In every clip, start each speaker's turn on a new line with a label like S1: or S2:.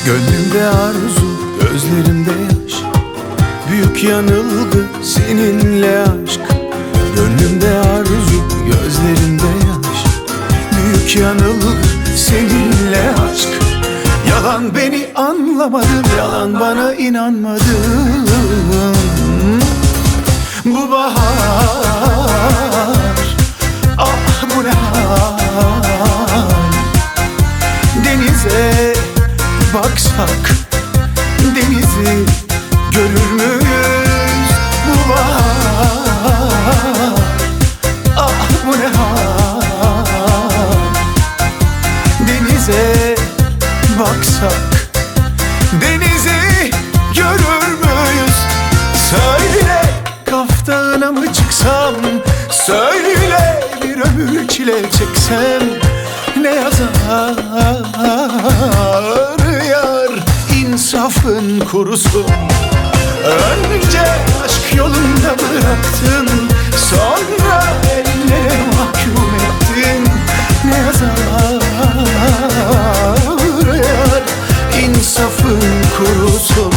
S1: Gönlümde arzu, gözlerimde yaş, büyük yanılgı seninle aşk. Gönlümde arzu, gözlerimde yaş, büyük yanılgı seninle aşk. Yalan beni anlamadın, yalan bana inanmadın. Bu bahar, ah bu ne hal. Denize baksak denizi görür müyüz? Bu bahar, ah bu ne hal. Denize baksak denizi görür müyüz? Söyle, kaftana mı çıksam, söyle bir ömür çile çeksem. Ne yazar yar, insafın kurusun. Önce aşk yolunda bıraktın, sonra ellere mahkum ettin. Ne yazar yar, insafın kurusun.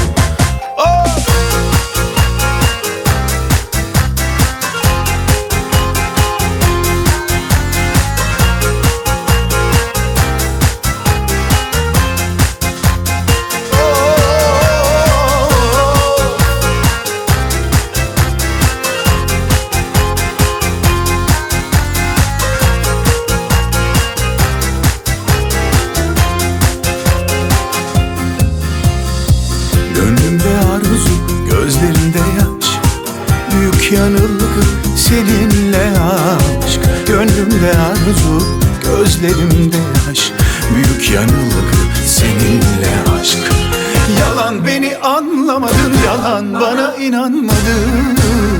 S1: Gönlümde arzu, gözlerinde yaş, büyük yanılgı seninle aşk. Gönlümde arzu, gözlerimde yaş, büyük yanılgı seninle aşk. Yalan beni anlamadın, yalan bana inanmadın.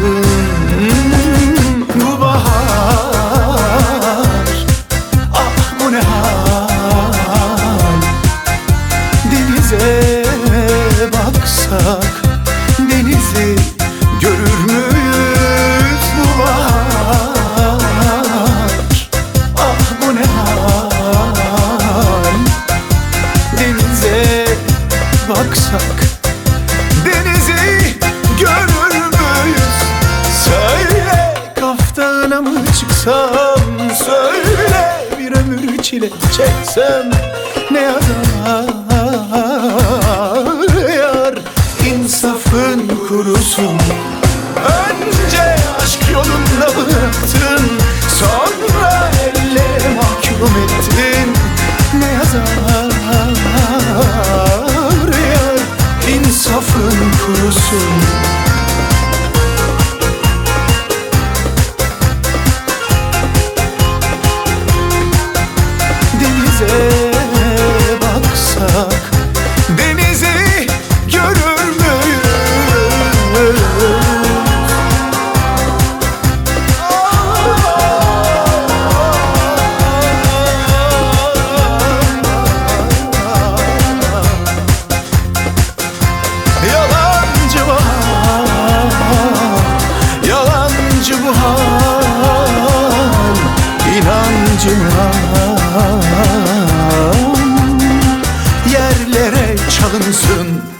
S1: Bu bahar, ah bu ne hal. Denize baksak denizi görür müyüz? Bu bahar, ah bu ne hal. Denize baksak denizi görür müyüz? Söyle, kaftana mı çıksam, söyle bir ömür çile çeksem. Ne yazar yar, insafın kurusun. Önce aşk yolunda bıraktın, sonra ellere mahkum ettin. Ne yazar yar, insafın kurusun. Denize baksak denizi görür müyüz? Yalancı bahar, yalancı bu hal, inancı hal. Yerlere çalınsın